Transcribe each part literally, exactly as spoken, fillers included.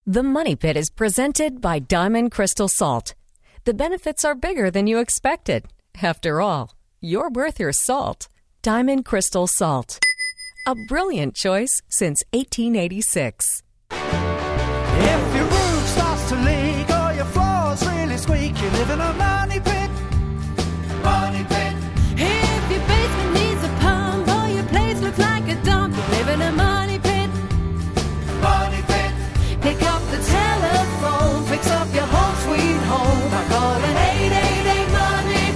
The Money Pit is presented by Diamond Crystal Salt. The benefits are bigger than you expected. After all, you're worth your salt. Diamond Crystal Salt. A brilliant choice since eighteen eighty-six. If your roof starts to leak or your floor's really squeak, you live in a money pit. Money pit. If your basement needs a pump or your place looks like a dump, you live in a money pit. Money pit. Pick up the telephone, fix up your home sweet home by calling eight eight eight money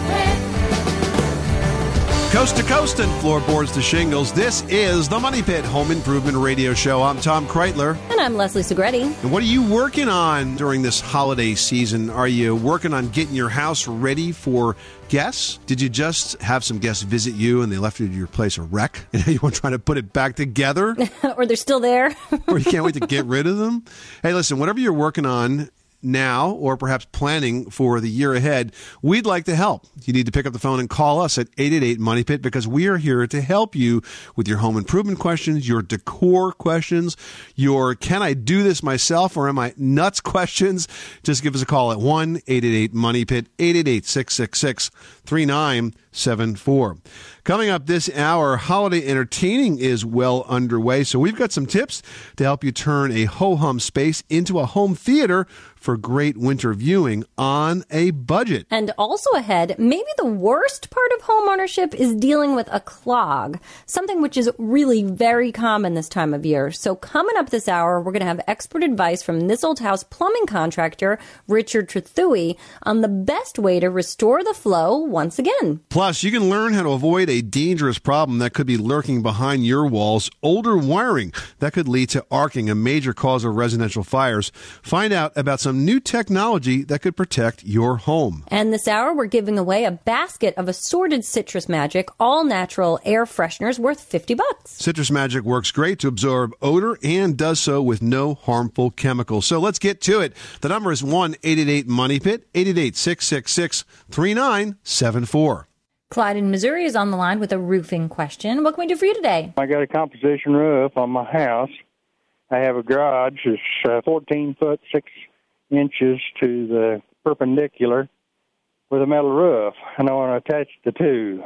pit. Coast to coast and floorboards to shingles, this is the Money Pit Home Improvement Radio Show. I'm Tom Kreitler. And I'm Leslie Segretti. And what are you working on during this holiday season? Are you working on getting your house ready for guests? Did you just have some guests visit you and they left your place a wreck? And you want to try to put it back together? Or they're still there? Or you can't wait to get rid of them? Hey, listen, whatever you're working on now or perhaps planning for the year ahead, we'd like to help. You need to pick up the phone and call us at eight eight eight money pit because we are here to help you with your home improvement questions, your decor questions, your can I do this myself or am I nuts questions. Just give us a call at one eight eight eight money pit, eight eight eight, six six six, three nine seven four. Coming up this hour, holiday entertaining is well underway, so we've got some tips to help you turn a ho-hum space into a home theater for great winter viewing on a budget. And also ahead, maybe the worst part of home ownership is dealing with a clog, something which is really very common this time of year. So coming up this hour, we're going to have expert advice from This Old House plumbing contractor Richard Trethewey on the best way to restore the flow once again. Plus, you can learn how to avoid a dangerous problem that could be lurking behind your walls, older wiring that could lead to arcing, a major cause of residential fires. Find out about some new technology that could protect your home. And this hour, we're giving away a basket of assorted Citrus Magic all-natural air fresheners worth fifty bucks. Citrus Magic works great to absorb odor and does so with no harmful chemicals. So let's get to it. The number is one eight eight eight money pit, eight eight eight, six six six, three nine seven four. Clyde in Missouri is on the line with a roofing question. What can we do for you today? I got a composition roof on my house. I have a garage. It's uh, fourteen foot, six inches to the perpendicular with a metal roof, and I want to attach the two.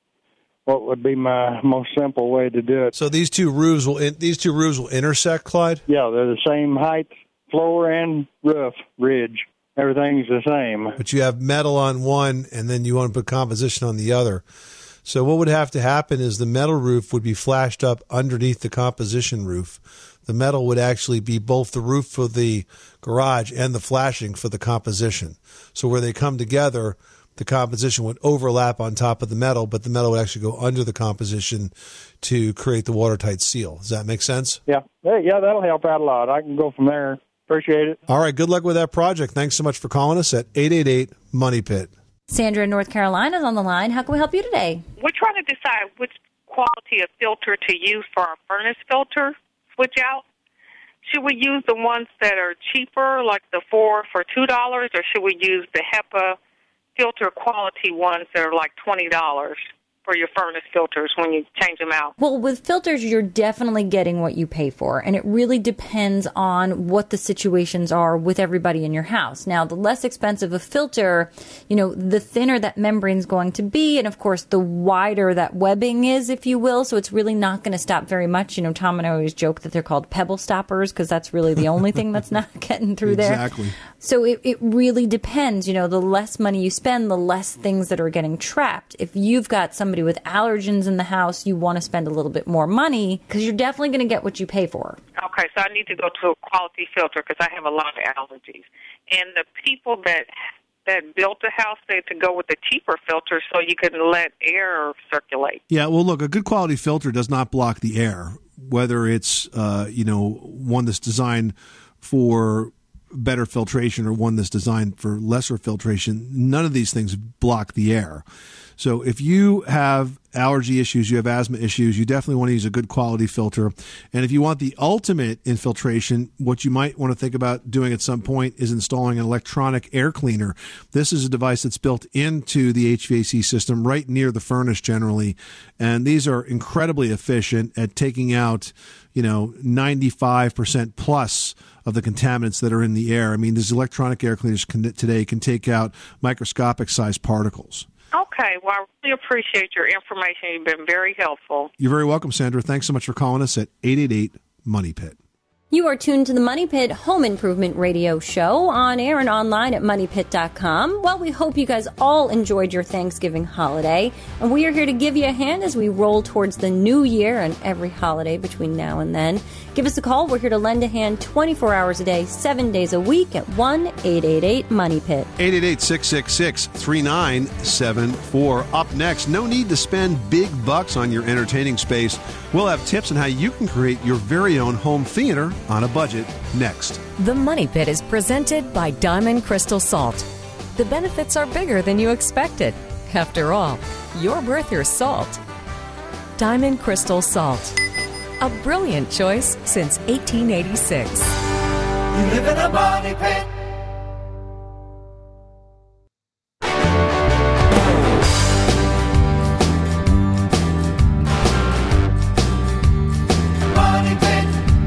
What would be my most simple way to do it? So these two roofs will in, these two roofs will intersect, Clyde? Yeah, they're the same height, floor and roof ridge. Everything's the same. But you have metal on one, and then you want to put composition on the other. So what would have to happen is the metal roof would be flashed up underneath the composition roof. The metal would actually be both the roof for the garage and the flashing for the composition. So where they come together, the composition would overlap on top of the metal, but the metal would actually go under the composition to create the watertight seal. Does that make sense? Yeah, yeah, that'll help out a lot. I can go from there. Appreciate it. All right, good luck with that project. Thanks so much for calling us at eight eight eight money pit. Sandra in North Carolina is on the line. How can we help you today? We're trying to decide which quality of filter to use for our furnace filter switch out. Should we use the ones that are cheaper, like the four for two dollars, or should we use the HEPA filter quality ones that are like twenty dollars for your furnace filters when you change them out? Well, with filters, you're definitely getting what you pay for, and it really depends on what the situations are with everybody in your house. Now, the less expensive a filter, you know, the thinner that membrane is going to be, and of course, the wider that webbing is, if you will, so it's really not going to stop very much. You know, Tom and I always joke that they're called pebble stoppers because that's really the only thing that's not getting through there. Exactly. So it, it really depends. You know, the less money you spend, the less things that are getting trapped. If you've got somebody with allergens in the house, you want to spend a little bit more money because you're definitely going to get what you pay for. Okay, so I need to go to a quality filter because I have a lot of allergies. And the people that that built the house said to go with the cheaper filter so you can let air circulate. Yeah, well, look, a good quality filter does not block the air, whether it's, uh, you know, one that's designed for better filtration or one that's designed for lesser filtration. None of these things block the air. So if you have allergy issues, you have asthma issues, you definitely want to use a good quality filter. And if you want the ultimate infiltration, what you might want to think about doing at some point is installing an electronic air cleaner. This is a device that's built into the H V A C system right near the furnace generally. And these are incredibly efficient at taking out, you know, ninety-five percent plus of the contaminants that are in the air. I mean, these electronic air cleaners can, today can take out microscopic sized particles. Okay, well, I really appreciate your information. You've been very helpful. You're very welcome, Sandra. Thanks so much for calling us at eight eight eight Money Pit. You are tuned to the Money Pit Home Improvement Radio Show on air and online at money pit dot com. Well, we hope you guys all enjoyed your Thanksgiving holiday, and we are here to give you a hand as we roll towards the new year and every holiday between now and then. Give us a call. We're here to lend a hand twenty-four hours a day, seven days a week at one eight eight eight Money Pit. eight eight eight, six six six, three nine seven four. Up next, no need to spend big bucks on your entertaining space. We'll have tips on how you can create your very own home theater on a budget next. The Money Pit is presented by Diamond Crystal Salt. The benefits are bigger than you expected. After all, you're worth your salt. Diamond Crystal Salt. A brilliant choice since eighteen eighty-six. You live in a money pit. Money pit.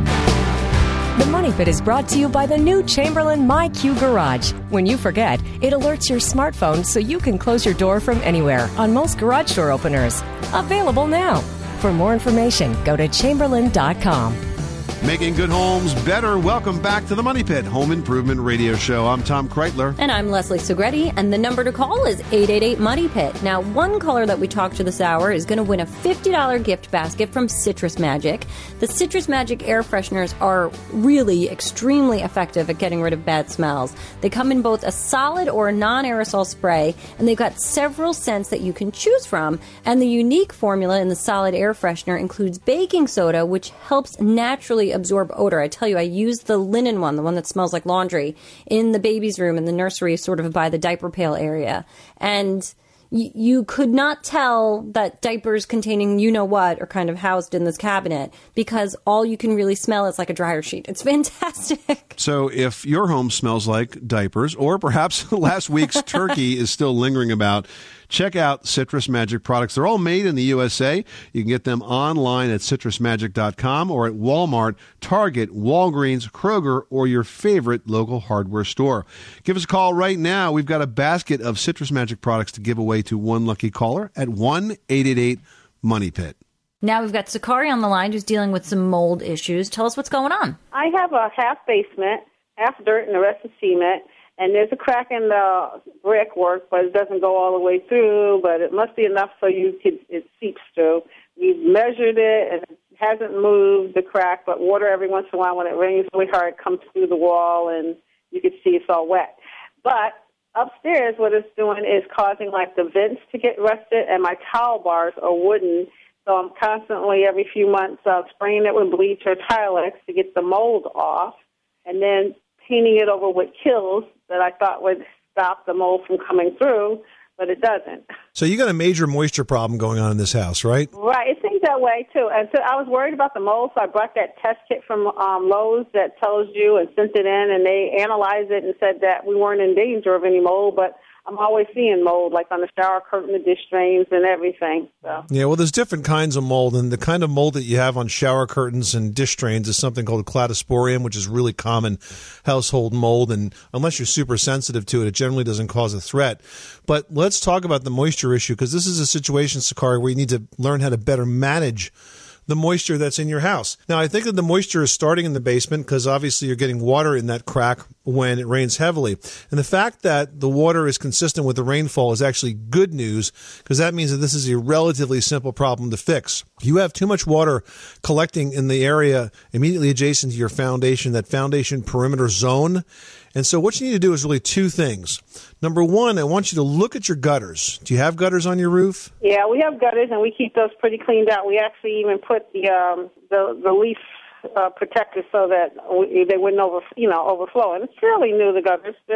The Money Pit is brought to you by the new Chamberlain MyQ Garage. When you forget, it alerts your smartphone so you can close your door from anywhere on most garage door openers. Available now. For more information, go to chamberlain dot com. Making good homes better. Welcome back to the Money Pit Home Improvement Radio Show. I'm Tom Kreitler. And I'm Leslie Segretti, and the number to call is eight eight eight Money Pit. Now, one caller that we talked to this hour is going to win a fifty dollars gift basket from Citrus Magic. The Citrus Magic air fresheners are really extremely effective at getting rid of bad smells. They come in both a solid or a non-aerosol spray, and they've got several scents that you can choose from. And the unique formula in the solid air freshener includes baking soda, which helps naturally absorb odor. I tell you, I used the linen one, the one that smells like laundry, in the baby's room in the nursery, sort of by the diaper pail area. And y- you could not tell that diapers containing you-know-what are kind of housed in this cabinet because all you can really smell is like a dryer sheet. It's fantastic. So if your home smells like diapers, or perhaps last week's turkey is still lingering about, check out Citrus Magic products. They're all made in the U S A. You can get them online at citrus magic dot com or at Walmart, Target, Walgreens, Kroger, or your favorite local hardware store. Give us a call right now. We've got a basket of Citrus Magic products to give away to one lucky caller at one eight eight eight Money Pit. Now we've got Sakari on the line who's dealing with some mold issues. Tell us what's going on. I have a half basement, half dirt, and the rest is cement. And there's a crack in the brickwork, but it doesn't go all the way through. But it must be enough so you could, it seeps through. We've measured it, and it hasn't moved the crack. But water every once in a while, when it rains really hard, comes through the wall, and you can see it's all wet. But upstairs, what it's doing is causing like the vents to get rusted, and my towel bars are wooden. So I'm constantly every few months uh, spraying it with bleach or Tilex to get the mold off, and then painting it over with Kills that I thought would stop the mold from coming through, but it doesn't. So you got a major moisture problem going on in this house, right? Right. It seems that way, too. And so I was worried about the mold, so I brought that test kit from um, Lowe's that tells you and sent it in, and they analyzed it and said that we weren't in danger of any mold, but I'm always seeing mold, like on the shower curtain, the dish drains, and everything. So. Yeah, well, there's different kinds of mold, and the kind of mold that you have on shower curtains and dish drains is something called cladosporium, which is really common household mold, and unless you're super sensitive to it, it generally doesn't cause a threat. But let's talk about the moisture issue, because this is a situation, Sakari, where you need to learn how to better manage the moisture that's in your house. Now, I think that the moisture is starting in the basement because obviously you're getting water in that crack when it rains heavily. And the fact that the water is consistent with the rainfall is actually good news because that means that this is a relatively simple problem to fix. You have too much water collecting in the area immediately adjacent to your foundation, that foundation perimeter zone. And so what you need to do is really two things. Number one, I want you to look at your gutters. Do you have gutters on your roof? Yeah, we have gutters, and we keep those pretty cleaned out. We actually even put the um, the, the leaf uh, protectors so that we, they wouldn't over, you know, overflow. And it's fairly new, the gutters. They're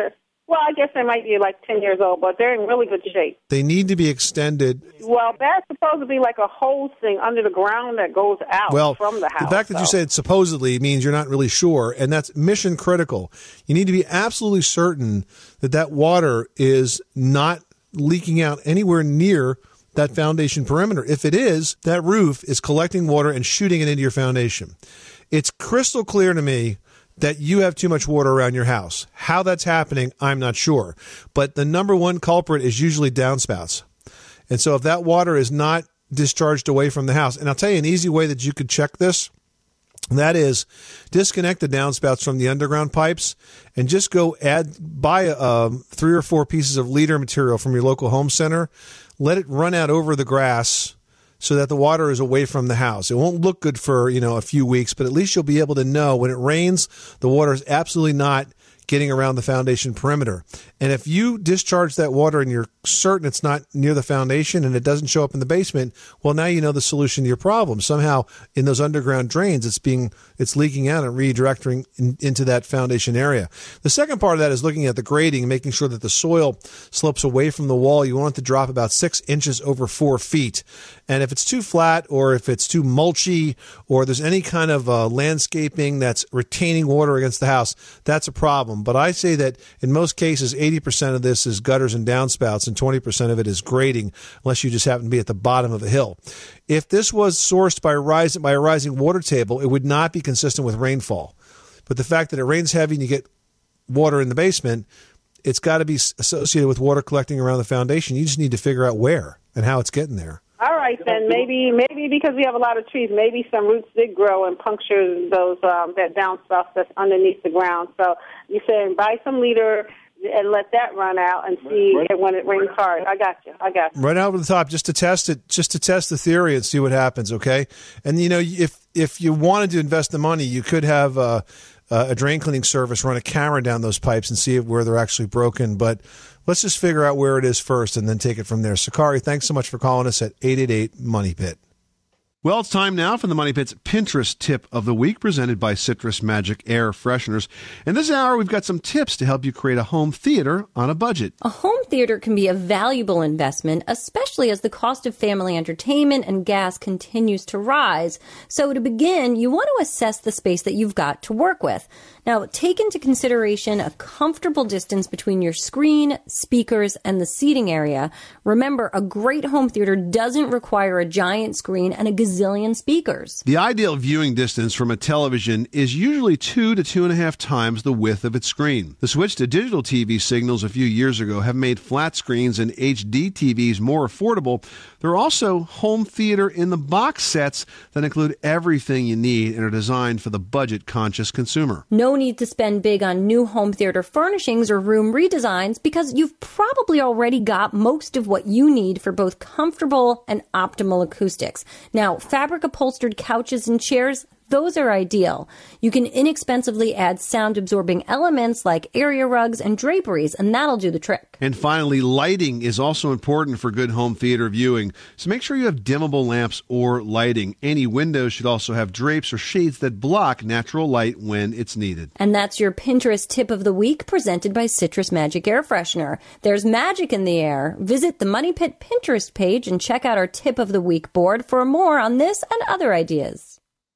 Well, I guess they might be like ten years old, but they're in really good shape. They need to be extended. Well, that's supposed to be like a hose thing under the ground that goes out well, from the house. The fact that so. you said supposedly means you're not really sure, and that's mission critical. You need to be absolutely certain that that water is not leaking out anywhere near that foundation perimeter. If it is, that roof is collecting water and shooting it into your foundation. It's crystal clear to me that you have too much water around your house. How that's happening, I'm not sure. But the number one culprit is usually downspouts. And so if that water is not discharged away from the house, and I'll tell you an easy way that you could check this, that is disconnect the downspouts from the underground pipes and just go add, buy um, three or four pieces of leader material from your local home center, let it run out over the grass so that the water is away from the house. It won't look good for, you know, a few weeks, but at least you'll be able to know when it rains, the water is absolutely not getting around the foundation perimeter. And if you discharge that water and you're certain it's not near the foundation and it doesn't show up in the basement, well, now you know the solution to your problem. Somehow in those underground drains, it's being it's leaking out and redirecting in, into that foundation area. The second part of that is looking at the grading and making sure that the soil slopes away from the wall. You want it to drop about six inches over four feet. And if it's too flat or if it's too mulchy or there's any kind of uh, landscaping that's retaining water against the house, that's a problem. But I say that in most cases, eighty percent of this is gutters and downspouts and twenty percent of it is grading, unless you just happen to be at the bottom of a hill. If this was sourced by, rising, by a rising water table, it would not be consistent with rainfall. But the fact that it rains heavy and you get water in the basement, it's got to be associated with water collecting around the foundation. You just need to figure out where and how it's getting there. All right, then maybe maybe because we have a lot of trees, maybe some roots did grow and puncture those um, that downspout that's underneath the ground. So you're saying buy some leader and let that run out and see when it rains hard. I got you. I got you. Right over the top, just to test it, just to test the theory and see what happens. Okay, and you know if if you wanted to invest the money, you could have uh, a drain cleaning service run a camera down those pipes and see where they're actually broken, but. Let's just figure out where it is first and then take it from there. Sakari, thanks so much for calling us at eight eight eight Money Pit. Well, it's time now for the Money Pit's Pinterest Tip of the Week, presented by Citrus Magic Air Fresheners. In this hour, we've got some tips to help you create a home theater on a budget. A home theater can be a valuable investment, especially as the cost of family entertainment and gas continues to rise. So to begin, you want to assess the space that you've got to work with. Now, take into consideration a comfortable distance between your screen, speakers, and the seating area. Remember, a great home theater doesn't require a giant screen and a gazillion speakers. The ideal viewing distance from a television is usually two to two and a half times the width of its screen. The switch to digital T V signals a few years ago have made flat screens and H D T Vs more affordable. There are also home theater in the box sets that include everything you need and are designed for the budget-conscious consumer. No need to spend big on new home theater furnishings or room redesigns because you've probably already got most of what you need for both comfortable and optimal acoustics. Now, fabric upholstered couches and chairs, those are ideal. You can inexpensively add sound-absorbing elements like area rugs and draperies, and that'll do the trick. And finally, lighting is also important for good home theater viewing. So make sure you have dimmable lamps or lighting. Any windows should also have drapes or shades that block natural light when it's needed. And that's your Pinterest Tip of the Week, presented by Citrus Magic Air Freshener. There's magic in the air. Visit the Money Pit Pinterest page and check out our Tip of the Week board for more on this and other ideas.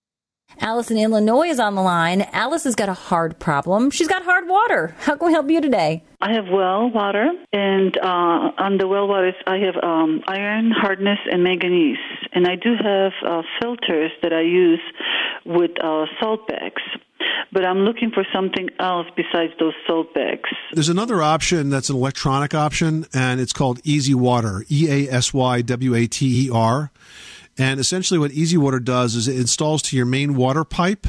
Alice in Illinois is on the line. Alice has got a hard problem. She's got hard water. How can we help you today? I have well water, and uh, on the well waters, I have um, iron, hardness, and manganese. And I do have uh, filters that I use with uh, salt bags. But I'm looking for something else besides those salt bags. There's another option that's an electronic option, and it's called Easy Water, E A S Y W A T E R. And essentially what Easy Water does is it installs to your main water pipe,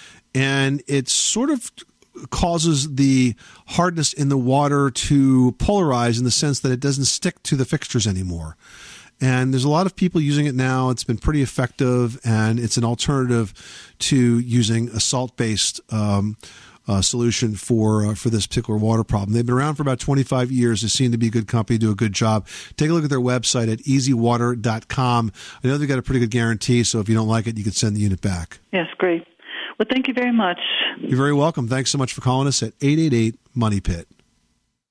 and it sort of causes the hardness in the water to polarize in the sense that it doesn't stick to the fixtures anymore. And there's a lot of people using it now. It's been pretty effective, and it's an alternative to using a salt-based um Uh, solution for uh, for this particular water problem. They've been around for about twenty-five years. They seem to be a good company, do a good job. Take a look at their website at easy water dot com. I know they've got a pretty good guarantee, so if you don't like it, you can send the unit back. Yes, great. Well, thank you very much. You're very welcome. Thanks so much for calling us at eight eight eight Money Pit.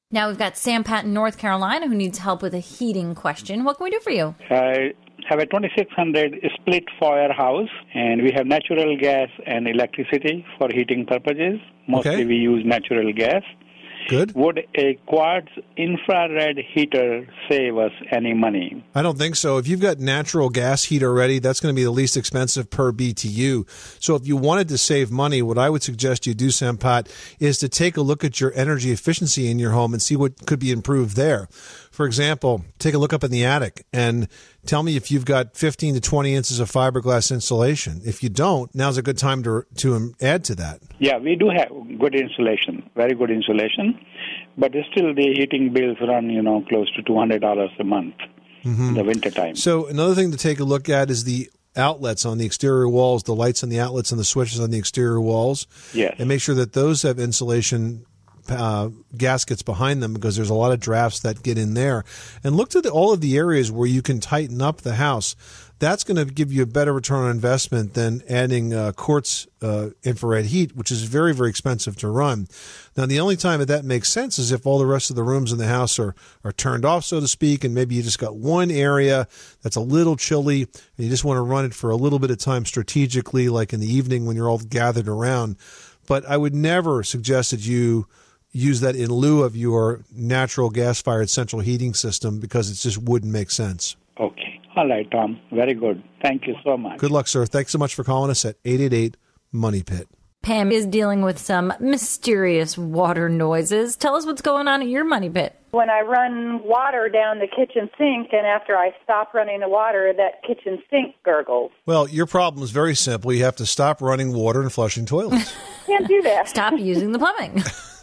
Now we've got Sam Pat in North Carolina who needs help with a heating question. What can we do for you? I have a twenty-six hundred split firehouse, and we have natural gas and electricity for heating purposes. Mostly Okay. we use natural gas. Good. Would a quartz infrared heater save us any money? I don't think so. If you've got natural gas heat already, that's going to be the least expensive per B T U. So if you wanted to save money, what I would suggest you do, Sampat, is to take a look at your energy efficiency in your home and see what could be improved there. For example, take a look up in the attic and tell me if you've got fifteen to twenty inches of fiberglass insulation. If you don't, now's a good time to to add to that. Yeah, we do have good insulation, very good insulation, but still the heating bills run, you know, close to two hundred dollars a month in the wintertime. So another thing to take a look at is the outlets on the exterior walls, the lights on the outlets and the switches on the exterior walls. Yes. And make sure that those have insulation uh, gaskets behind them, because there's a lot of drafts that get in there. And look to the, all of the areas where you can tighten up the house. That's going to give you a better return on investment than adding uh, quartz uh, infrared heat, which is very, very expensive to run. Now, the only time that that makes sense is if all the rest of the rooms in the house are, are turned off, so to speak, and maybe you just got one area that's a little chilly, and you just want to run it for a little bit of time strategically, like in the evening when you're all gathered around. But I would never suggest that you use that in lieu of your natural gas-fired central heating system, because it just wouldn't make sense. Okay. All right, Tom. Very good. Thank you so much. Good luck, sir. Thanks so much for calling us at eight eight eight, money pit. Pam is dealing with some mysterious water noises. Tell us what's going on at your money pit. When I run water down the kitchen sink, and after I stop running the water, that kitchen sink gurgles. Well, your problem is very simple. You have to stop running water and flushing toilets. Can't do that. Stop using the plumbing.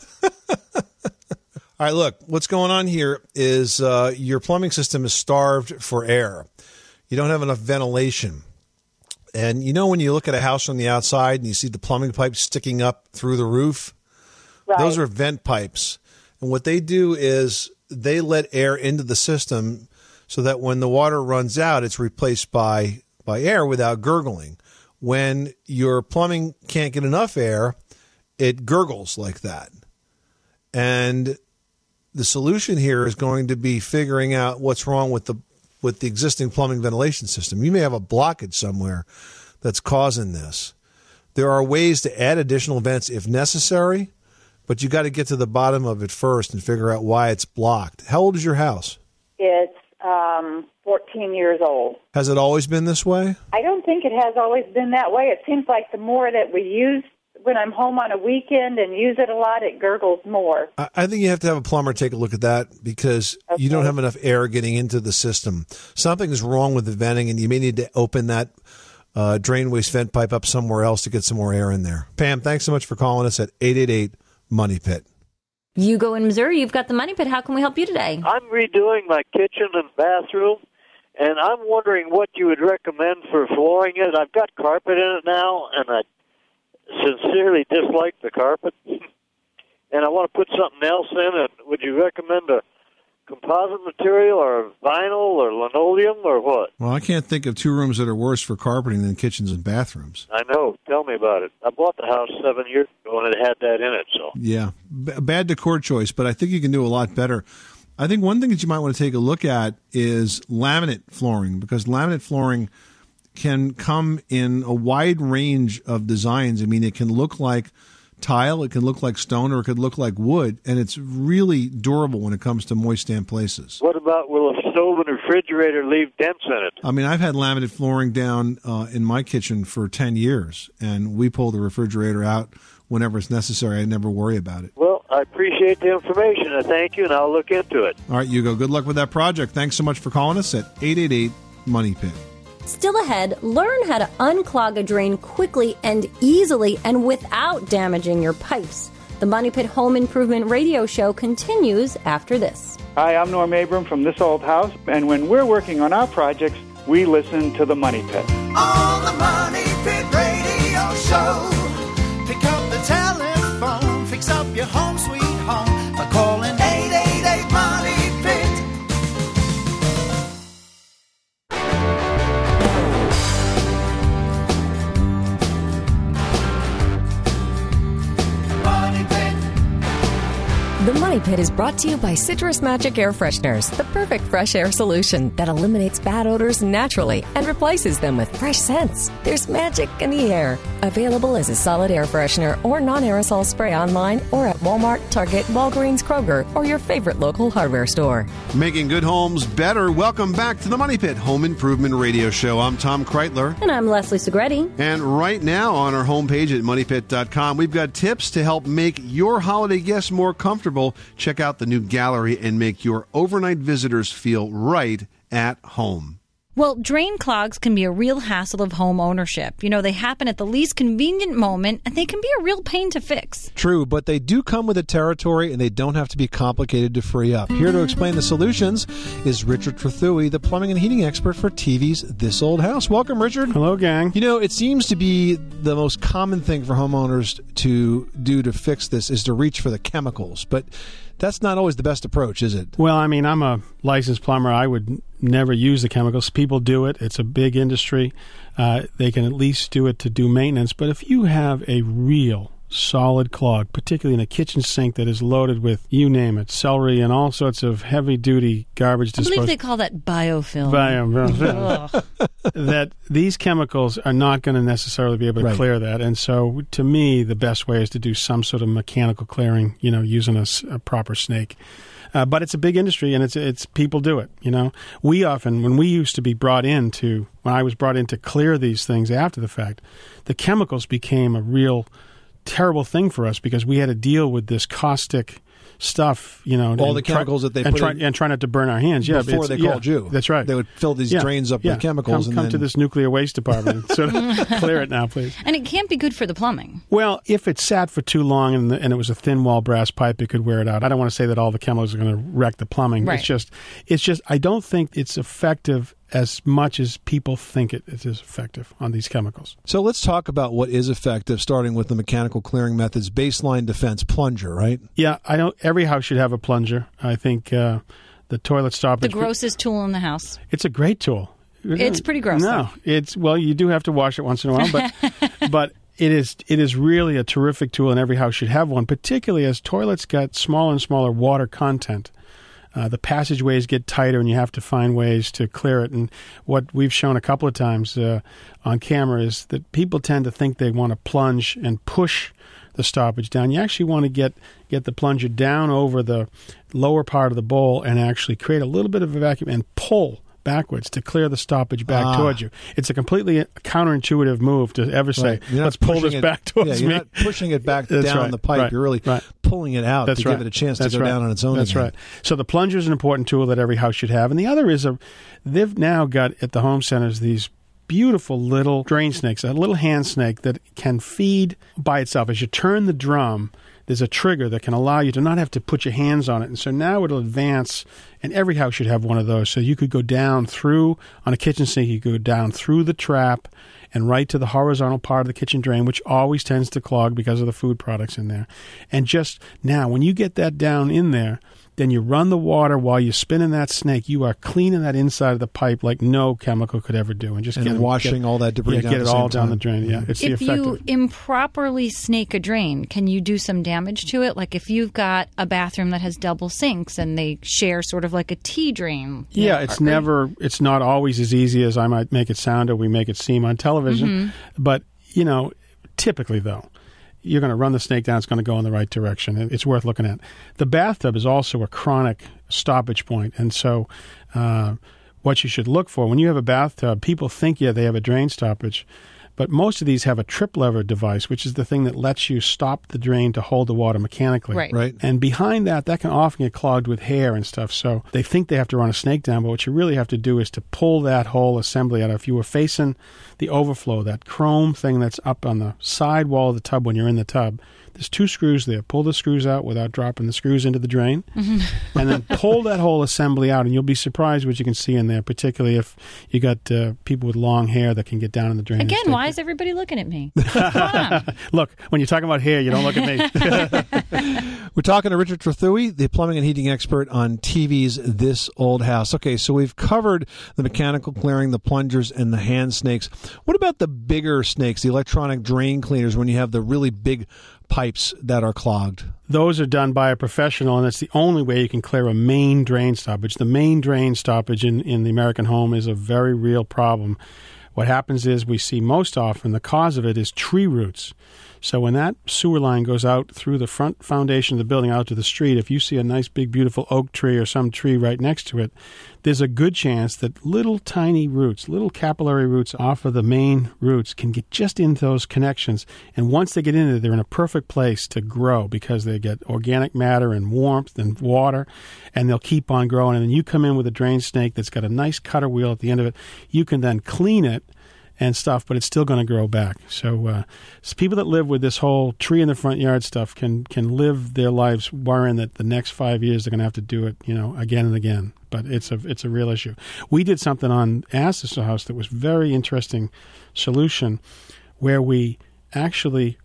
All right, look, what's going on here is uh, your plumbing system is starved for air. You don't have enough ventilation. And you know when you look at a house from the outside and you see the plumbing pipes sticking up through the roof? Right. Those are vent pipes. And what they do is they let air into the system so that when the water runs out, it's replaced by, by air without gurgling. When your plumbing can't get enough air, it gurgles like that. And the solution here is going to be figuring out what's wrong with the with the existing plumbing ventilation system. You may have a blockage somewhere that's causing this. There are ways to add additional vents if necessary, but you got to get to the bottom of it first and figure out why it's blocked. How old is your house? It's um, fourteen years old. Has it always been this way? I don't think it has always been that way. It seems like the more that we use, when I'm home on a weekend and use it a lot, it gurgles more. I I think you have to have a plumber take a look at that, because Okay. you don't have enough air getting into the system. Something is wrong with the venting, and you may need to open that uh, drain waste vent pipe up somewhere else to get some more air in there. Pam, thanks so much for calling us at eight eight eight, money pit. Hugo in Missouri, you've got the money pit. How can we help you today? I'm redoing my kitchen and bathroom, and I'm wondering what you would recommend for flooring it. I've got carpet in it now, and I sincerely dislike the carpet, and I want to put something else in it. Would you recommend a composite material or vinyl or linoleum or what? Well, I can't think of two rooms that are worse for carpeting than kitchens and bathrooms. I know. Tell me about it. I bought the house seven years ago, and it had that in it. So Yeah, B- bad decor choice, but I think you can do a lot better. I think one thing that you might want to take a look at is laminate flooring, because laminate flooring can come in a wide range of designs. I mean, it can look like tile, it can look like stone, or it could look like wood, and it's really durable when it comes to moist, damp places. what about, will a stove and refrigerator leave dents in it? I mean, I've had laminate flooring down uh, in my kitchen for ten years, and we pull the refrigerator out whenever it's necessary. I never worry about it. Well, I appreciate the information. I thank you, and I'll look into it. All right, Hugo, good luck with that project. Thanks so much for calling us at eight eight eight, money pit. Still ahead, learn how to unclog a drain quickly and easily and without damaging your pipes. The Money Pit Home Improvement Radio Show continues after this. Hi, I'm Norm Abram from This Old House, and when we're working on our projects, we listen to the Money Pit. On the Money Pit Radio Show. Pick up the telephone, fix up your home sweet home by calling eight eight eight, money pit. The Money Pit is brought to you by Citrus Magic Air Fresheners, the perfect fresh air solution that eliminates bad odors naturally and replaces them with fresh scents. There's magic in the air. Available as a solid air freshener or non-aerosol spray online or at Walmart, Target, Walgreens, Kroger, or your favorite local hardware store. Making good homes better. Welcome back to the Money Pit Home Improvement Radio Show. I'm Tom Kreitler. And I'm Leslie Segretti. And right now on our homepage at money pit dot com, we've got tips to help make your holiday guests more comfortable. Check out the new gallery and make your overnight visitors feel right at home. Well, drain clogs can be a real hassle of home ownership. You know, they happen at the least convenient moment, and they can be a real pain to fix. True, but they do come with a territory, and they don't have to be complicated to free up. Here to explain the solutions is Richard Trethewey, the plumbing and heating expert for T V's This Old House. Welcome, Richard. Hello, gang. You know, it seems to be the most common thing for homeowners to do to fix this is to reach for the chemicals, but that's not always the best approach, is it? Well, I mean, I'm a licensed plumber. I would never use the chemicals. People do it. It's a big industry. Uh, they can at least do it to do maintenance. But if you have a real solid clog, particularly in a kitchen sink that is loaded with, you name it, celery and all sorts of heavy-duty garbage I disposal. believe they call that biofilm. Biofilm. That these chemicals are not going to necessarily be able to Right. clear that. And so, to me, the best way is to do some sort of mechanical clearing, you know, using a, s- a proper snake. Uh, but it's a big industry, and it's it's people do it. You know, we often, when we used to be brought in to, when I was brought in to clear these things after the fact, the chemicals became a real terrible thing for us because we had to deal with this caustic stuff, you know, All and the try- chemicals that they and put try, in and try not to burn our hands. Yeah, before it's- they yeah, called you. That's right. They would fill these Yeah, drains up yeah. with chemicals. Come, and come then... to this nuclear waste department and sort of clear it now, please. And it can't be good for the plumbing. Well, if it sat for too long and, the, and it was a thin wall brass pipe, it could wear it out. I don't want to say that all the chemicals are going to wreck the plumbing. Right. It's just, it's just. I don't think it's effective as much as people think it is effective on these chemicals. So let's talk about what is effective, starting with the mechanical clearing methods. Baseline defense, plunger, right? Yeah, I don't. Every house should have a plunger. I think uh, the toilet stoppage. The grossest tool in the house. It's a great tool. It's pretty gross, No, it's well, you do have to wash it once in a while, but but it is it is really a terrific tool, and every house should have one. Particularly as toilets got smaller and smaller water content. Uh, the passageways get tighter, and you have to find ways to clear it. And what we've shown a couple of times uh, on camera is that people tend to think they want to plunge and push the stoppage down. You actually want to get get the plunger down over the lower part of the bowl and actually create a little bit of a vacuum and pull backwards to clear the stoppage back Ah. towards you. It's a completely counterintuitive move to ever say, Right. You're not let's pull pushing this it- back towards yeah, you're me. not pushing it back That's down right, the pipe. right, You're really right. pulling it out That's to right. give it a chance That's to go right. down on its own That's again. right. So the plunger is an important tool that every house should have. And the other is a, they've now got at the home centers these beautiful little drain snakes, a little hand snake that can feed by itself. As you turn the drum, there's a trigger that can allow you to not have to put your hands on it. And so now it'll advance, and every house should have one of those. So you could go down through, on a kitchen sink, you could go down through the trap and right to the horizontal part of the kitchen drain, which always tends to clog because of the food products in there. And just now, when you get that down in there, then you run the water while you're spinning that snake. You are cleaning that inside of the pipe like no chemical could ever do, and just And get washing get, all that debris yeah, down get at it the all same down time. the drain. Yeah, it's the If effective. you improperly snake a drain, can you do some damage to it? Like if you've got a bathroom that has double sinks and they share sort of like a T drain. you Yeah, know, it's are- never, it's not always as easy as I might make it sound or we make it seem on television. Mhm. But, you know, typically though, you're going to run the snake down, it's going to go in the right direction. It- It's worth looking at. The bathtub is also a chronic stoppage point. And so uh, what you should look for, when you have a bathtub, people think, yeah, they have a drain stoppage. But most of these have a trip lever device, which is the thing that lets you stop the drain to hold the water mechanically. Right. Right. And behind that, that can often get clogged with hair and stuff. So they think they have to run a snake down, but what you really have to do is to pull that whole assembly out. If you were facing the overflow, that chrome thing that's up on the side wall of the tub when you're in the tub, there's two screws there. Pull the screws out without dropping the screws into the drain, Mhm. and then pull that whole assembly out, and you'll be surprised what you can see in there, particularly if you got uh, people with long hair that can get down in the drain. and Again, stick why is everybody looking at me? Look, when you're talking about hair, you don't look at me. We're talking to Richard Trethewey, the plumbing and heating expert on T V's This Old House. Okay, so we've covered the mechanical clearing, the plungers, and the hand snakes. What about the bigger snakes, the electronic drain cleaners, when you have the really big pipes that are clogged? Those are done by a professional, and it's the only way you can clear a main drain stoppage. The main drain stoppage in, in the American home is a very real problem. What happens is we see most often the cause of it is tree roots. So when that sewer line goes out through the front foundation of the building out to the street, if you see a nice big beautiful oak tree or some tree right next to it, there's a good chance that little tiny roots, little capillary roots off of the main roots can get just into those connections. And once they get in there, they're in a perfect place to grow because they get organic matter and warmth and water, and they'll keep on growing. And then you come in with a drain snake that's got a nice cutter wheel at the end of it. You can then clean it and stuff, but it's still going to grow back. So, uh, so people that live with this whole tree in the front yard stuff can can live their lives worrying that the next five years they're going to have to do it, you know, again and again. But it's a it's a real issue. We did something on Astor House that was very interesting solution, where we actually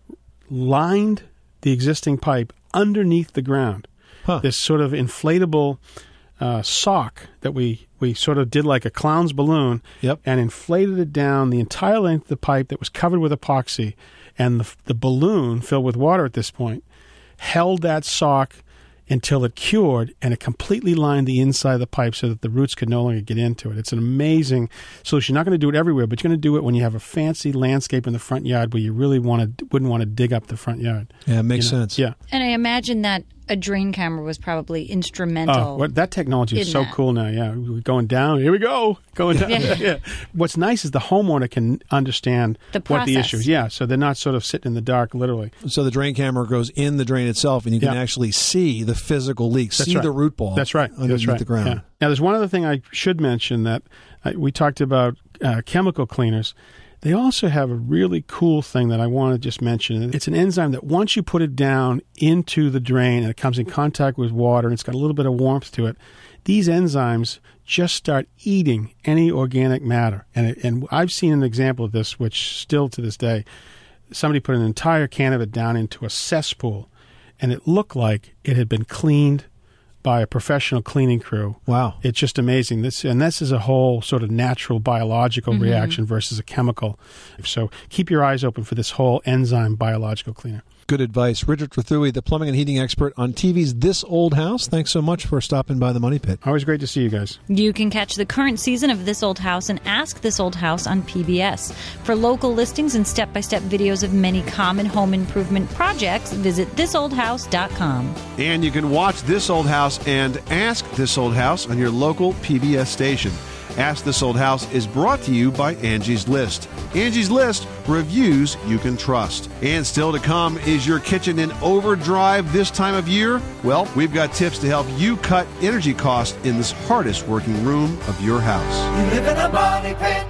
lined the existing pipe underneath the ground. Huh. This sort of inflatable uh, sock that we. We sort of did like a clown's balloon yep. and inflated it down the entire length of the pipe that was covered with epoxy. And the, the balloon, filled with water at this point, held that sock until it cured, and it completely lined the inside of the pipe so that the roots could no longer get into it. It's an amazing solution. You're not going to do it everywhere, but you're going to do it when you have a fancy landscape in the front yard where you really want to wouldn't want to dig up the front yard. Yeah, it makes you know? sense. Yeah. And I imagine that a drain camera was probably instrumental. Oh, what, that technology is so that. cool now. Yeah, we're going down. Here we go. Going down. Yeah. yeah. What's nice is the homeowner can understand the what the process. issue is. Yeah, so they're not sort of sitting in the dark, literally. So the drain camera goes in the drain itself, and you can Yeah. actually see the physical leak, That's see right. the root ball. That's right. Underneath That's right. the ground. Yeah. Now, there's one other thing I should mention that uh, we talked about uh, chemical cleaners. They also have a really cool thing that I want to just mention. It's an enzyme that once you put it down into the drain and it comes in contact with water and it's got a little bit of warmth to it, these enzymes just start eating any organic matter. And, it, and I've seen an example of this, which still to this day, somebody put an entire can of it down into a cesspool, and it looked like it had been cleaned by a professional cleaning crew. Wow. It's just amazing. This and this is a whole sort of natural biological Mm-hmm. reaction versus a chemical. So keep your eyes open for this whole enzyme biological cleaner. Good advice. Richard Trethewey, the plumbing and heating expert on T V's This Old House. Thanks so much for stopping by the Money Pit. Always great to see you guys. You can catch the current season of This Old House and Ask This Old House on P B S. For local listings and step-by-step videos of many common home improvement projects, visit this old house dot com. And you can watch This Old House and Ask This Old House on your local P B S station. Ask This Old House is brought to you by Angie's List. Angie's List, reviews you can trust. And still to come, is your kitchen in overdrive this time of year? Well, we've got tips to help you cut energy costs in this hardest working room of your house. You live in a money pit.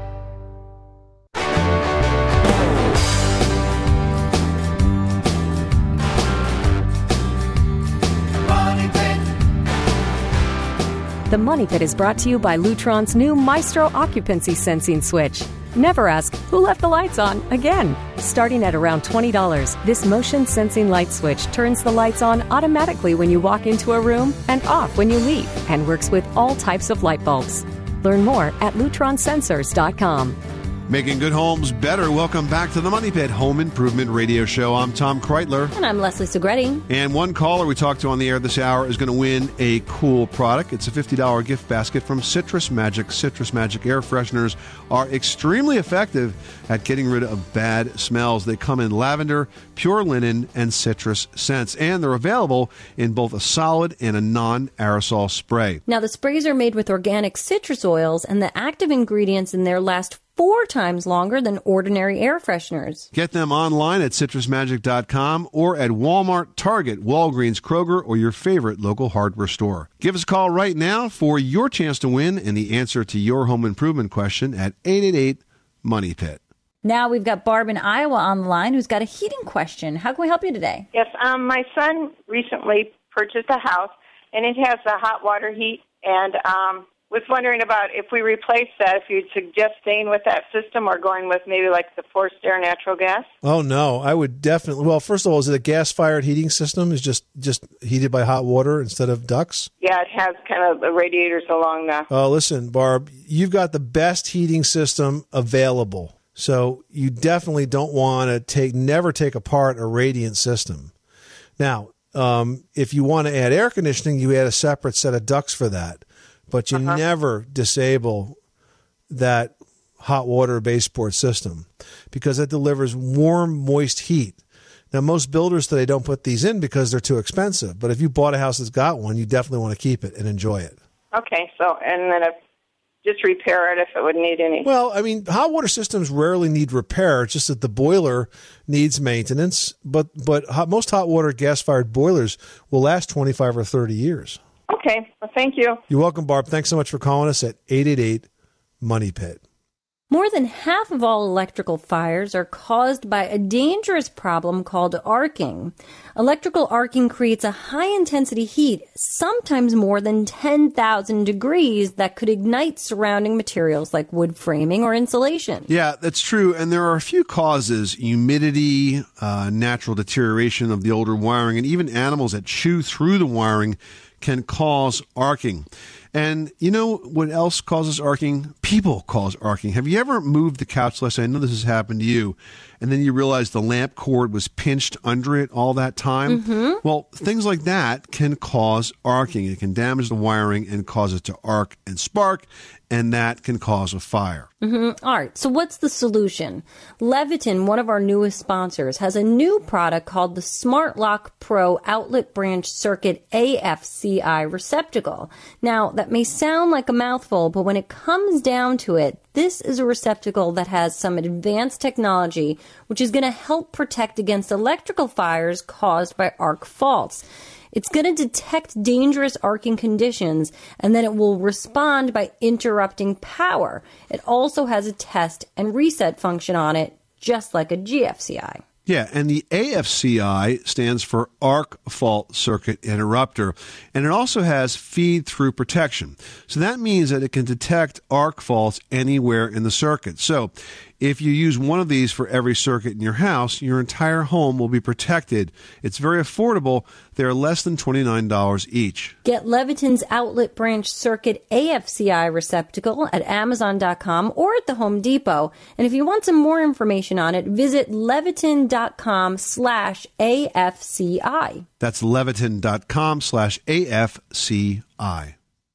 Money pit. The Money Pit is brought to you by Lutron's new Maestro occupancy sensing switch. Never ask, who left the lights on again? Starting at around twenty dollars, this motion sensing light switch turns the lights on automatically when you walk into a room and off when you leave, and works with all types of light bulbs. Learn more at lutron sensors dot com. Making good homes better. Welcome back to the Money Pit Home Improvement Radio Show. I'm Tom Kreitler. And I'm Leslie Segretti. And one caller we talked to on the air this hour is going to win a cool product. It's a fifty dollars gift basket from Citrus Magic. Citrus Magic air fresheners are extremely effective at getting rid of bad smells. They come in lavender, pure linen, and citrus scents. And they're available in both a solid and a non-aerosol spray. Now, the sprays are made with organic citrus oils, and the active ingredients in there last four times longer than ordinary air fresheners. Get them online at citrus magic dot com or at Walmart, Target, Walgreens, Kroger, or your favorite local hardware store. Give us a call right now for your chance to win and the answer to your home improvement question at eight eight eight, money pit. Now we've got Barb in Iowa on the line who's got a heating question. How can we help you today? Yes, um, my son recently purchased a house, and it has a hot water heat, and um, was wondering about if we replace that, if you'd suggest staying with that system or going with maybe like the forced air natural gas. Oh, no. I would definitely. Well, first of all, is it a gas-fired heating system? Is just just heated by hot water instead of ducts? Yeah, it has kind of the radiators along the... Oh, listen, Barb, you've got the best heating system available. So you definitely don't want to take, never take apart a radiant system. Now, um, if you want to add air conditioning, you add a separate set of ducts for that. But you uh-huh. never disable that hot water baseboard system because it delivers warm, moist heat. Now, most builders today don't put these in because they're too expensive. But if you bought a house that's got one, you definitely want to keep it and enjoy it. Okay, so, and then if, just repair it if it would need any. Well, I mean, hot water systems rarely need repair. It's just that the boiler needs maintenance. But but hot, most hot water gas-fired boilers will last twenty-five or thirty years. Okay, well, thank you. You're welcome, Barb. Thanks so much for calling us at eight eight eight, money pit. More than half of all electrical fires are caused by a dangerous problem called arcing. Electrical arcing creates a high-intensity heat, sometimes more than ten thousand degrees, that could ignite surrounding materials like wood framing or insulation. Yeah, that's true. And there are a few causes: humidity, uh, natural deterioration of the older wiring, and even animals that chew through the wiring can cause arcing. And you know what else causes arcing? People cause arcing. Have you ever moved the couch? Let's say, I know this has happened to you, and then you realize the lamp cord was pinched under it all that time? Mm-hmm. Well, things like that can cause arcing. It can damage the wiring and cause it to arc and spark, and that can cause a fire. Mm-hmm. All right, so what's the solution? Leviton, one of our newest sponsors, has a new product called the Smart Lock Pro Outlet Branch Circuit A F C I receptacle. Now, that may sound like a mouthful, but when it comes down to it, this is a receptacle that has some advanced technology which is going to help protect against electrical fires caused by arc faults. It's going to detect dangerous arcing conditions, and then it will respond by interrupting power. It also has a test and reset function on it, just like a G F C I. Yeah, and the A F C I stands for Arc Fault Circuit Interrupter, and it also has feed-through protection. So that means that it can detect arc faults anywhere in the circuit. So if you use one of these for every circuit in your house, your entire home will be protected. It's very affordable. They're less than twenty-nine dollars each. Get Leviton's Outlet Branch Circuit A F C I receptacle at Amazon dot com or at the Home Depot. And if you want some more information on it, visit Leviton dot com slash A F C I. That's Leviton dot com slash A F C I.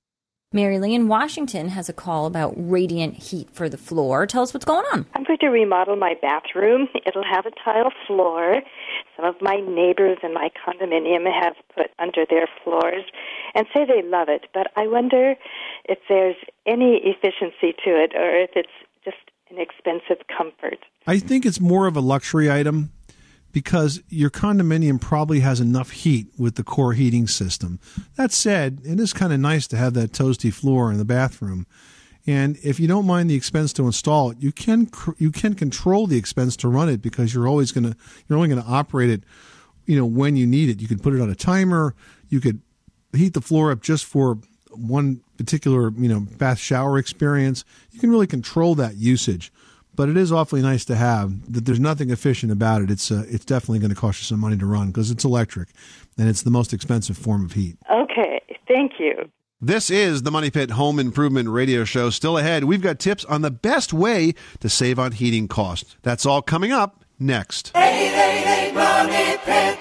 Mary Lee in Washington has a call about radiant heat for the floor. Tell us what's going on. I'm going to remodel my bathroom. It'll have a tile floor. Some of my neighbors in my condominium have put under their floors and say they love it, but I wonder if there's any efficiency to it or if it's just an expensive comfort. I think it's more of a luxury item because your condominium probably has enough heat with the core heating system. That said, it is kind of nice to have that toasty floor in the bathroom. And if you don't mind the expense to install it, you can you can control the expense to run it because you're always going to you're only going to operate it, you know, when you need it. You could put it on a timer. You could heat the floor up just for one particular, you know, bath shower experience. You can really control that usage. But it is awfully nice to have. That there's nothing efficient about it. It's uh, it's definitely going to cost you some money to run because it's electric, and it's the most expensive form of heat. Okay, thank you. This is the Money Pit Home Improvement Radio Show. Still ahead, we've got tips on the best way to save on heating costs. That's all coming up next. eight eight eight Money Pit.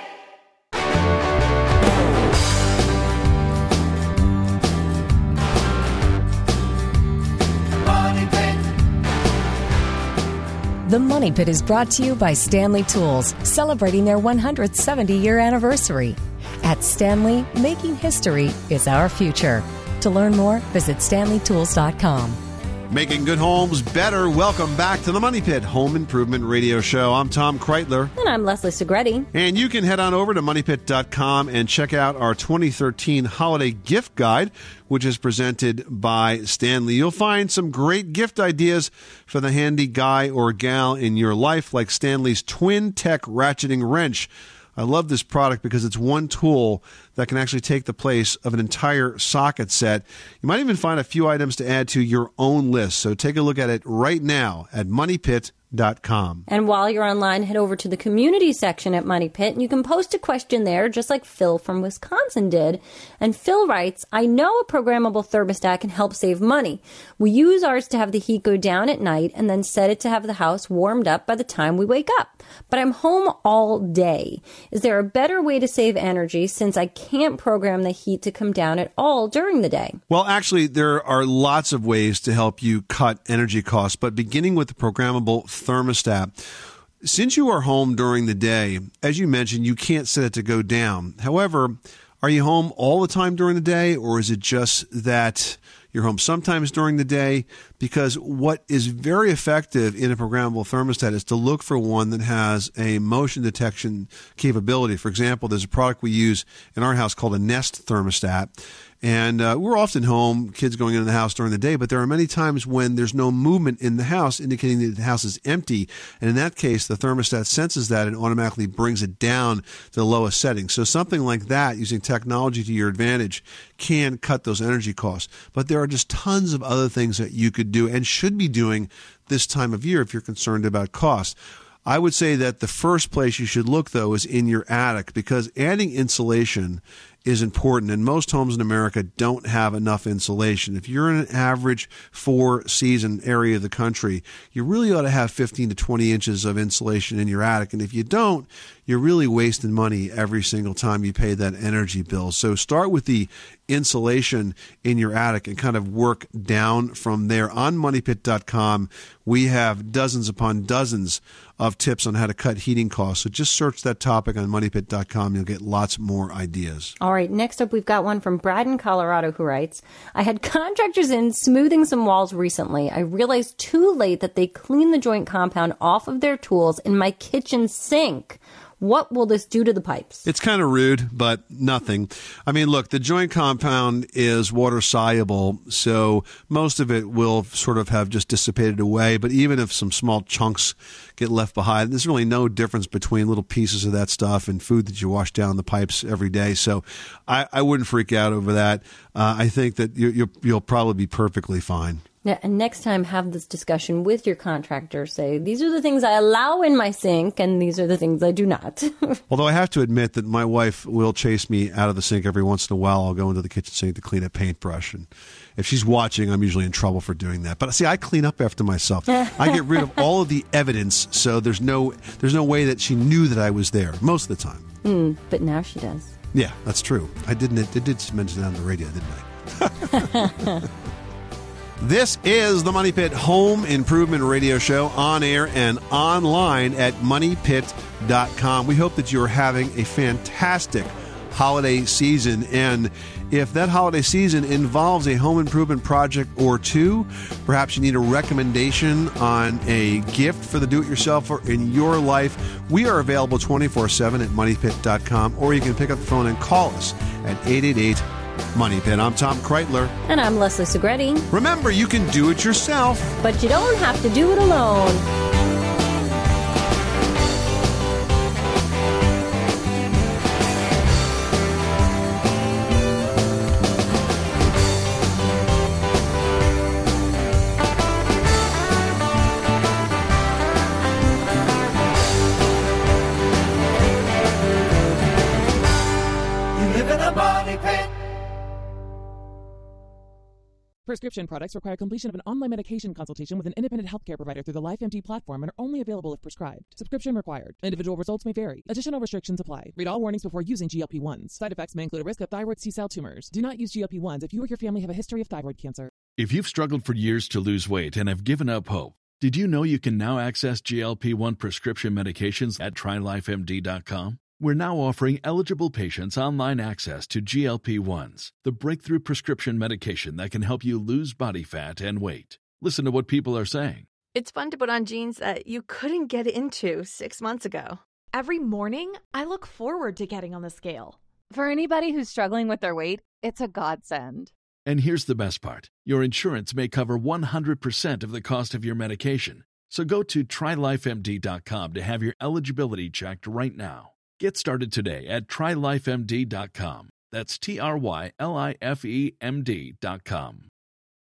The Money Pit is brought to you by Stanley Tools, celebrating their one hundred seventy-year anniversary. At Stanley, making history is our future. To learn more, visit stanley tools dot com. Making good homes better. Welcome back to the Money Pit Home Improvement Radio Show. I'm Tom Kreitler. And I'm Leslie Segretti. And you can head on over to money pit dot com and check out our twenty thirteen Holiday Gift Guide, which is presented by Stanley. You'll find some great gift ideas for the handy guy or gal in your life, like Stanley's Twin Tech Ratcheting Wrench. I love this product because it's one tool that can actually take the place of an entire socket set. You might even find a few items to add to your own list. So take a look at it right now at money pit dot com. And while you're online, head over to the community section at Money Pit, and you can post a question there, just like Phil from Wisconsin did. And Phil writes, I know a programmable thermostat can help save money. We use ours to have the heat go down at night and then set it to have the house warmed up by the time we wake up. But I'm home all day. Is there a better way to save energy since I can't program the heat to come down at all during the day? Well, actually, there are lots of ways to help you cut energy costs, but beginning with the programmable thermostat. Since you are home during the day, as you mentioned, you can't set it to go down. However, are you home all the time during the day, or is it just that you're home sometimes during the day? Because what is very effective in a programmable thermostat is to look for one that has a motion detection capability. For example, there's a product we use in our house called a Nest thermostat. And uh, we're often home, kids going into the house during the day, but there are many times when there's no movement in the house, indicating that the house is empty. And in that case, the thermostat senses that and automatically brings it down to the lowest setting. So something like that, using technology to your advantage, can cut those energy costs. But there are just tons of other things that you could do and should be doing this time of year if you're concerned about cost. I would say that the first place you should look, though, is in your attic, because adding insulation is important, and most homes in America don't have enough insulation. If you're in an average four-season area of the country, you really ought to have fifteen to twenty inches of insulation in your attic, and if you don't, you're really wasting money every single time you pay that energy bill. So start with the insulation in your attic and kind of work down from there. On money pit dot com, we have dozens upon dozens of tips on how to cut heating costs. So just search that topic on money pit dot com. You'll get lots more ideas. All right, next up, we've got one from Brad in Colorado who writes, I had contractors in smoothing some walls recently. I realized too late that they cleaned the joint compound off of their tools in my kitchen sink. What will this do to the pipes? It's kind of rude, but nothing. I mean, look, the joint compound is water soluble, so most of it will sort of have just dissipated away. But even if some small chunks get left behind, there's really no difference between little pieces of that stuff and food that you wash down the pipes every day. So I, I wouldn't freak out over that. Uh, I think that you, you, you'll probably be perfectly fine. Yeah, and next time, have this discussion with your contractor. Say, these are the things I allow in my sink, and these are the things I do not. Although I have to admit that my wife will chase me out of the sink every once in a while. I'll go into the kitchen sink to clean a paintbrush, and if she's watching, I'm usually in trouble for doing that. But see, I clean up after myself. I get rid of all of the evidence, so there's no there's no way that she knew that I was there most of the time. Mm, but now she does. Yeah, that's true. I didn't. I did mention that on the radio, didn't I? This is the Money Pit Home Improvement Radio Show, on air and online at money pit dot com. We hope that you're having a fantastic holiday season, and if that holiday season involves a home improvement project or two, perhaps you need a recommendation on a gift for the do-it-yourselfer in your life, we are available twenty-four seven at money pit dot com, or you can pick up the phone and call us at eight eight eight Money Pit. I'm Tom Kreitler. And I'm Leslie Segretti. Remember, you can do it yourself, but you don't have to do it alone. Prescription products require completion of an online medication consultation with an independent healthcare provider through the LifeMD platform and are only available if prescribed. Subscription required. Individual results may vary. Additional restrictions apply. Read all warnings before using G L P one s. Side effects may include a risk of thyroid C-cell tumors. Do not use G L P one s if you or your family have a history of thyroid cancer. If you've struggled for years to lose weight and have given up hope, did you know you can now access G L P one prescription medications at try life M D dot com? We're now offering eligible patients online access to G L P one s, the breakthrough prescription medication that can help you lose body fat and weight. Listen to what people are saying. It's fun to put on jeans that you couldn't get into six months ago. Every morning, I look forward to getting on the scale. For anybody who's struggling with their weight, it's a godsend. And here's the best part. Your insurance may cover one hundred percent of the cost of your medication. So go to try life M D dot com to have your eligibility checked right now. Get started today at try life M D dot com. That's T R Y L I F E M D dot com.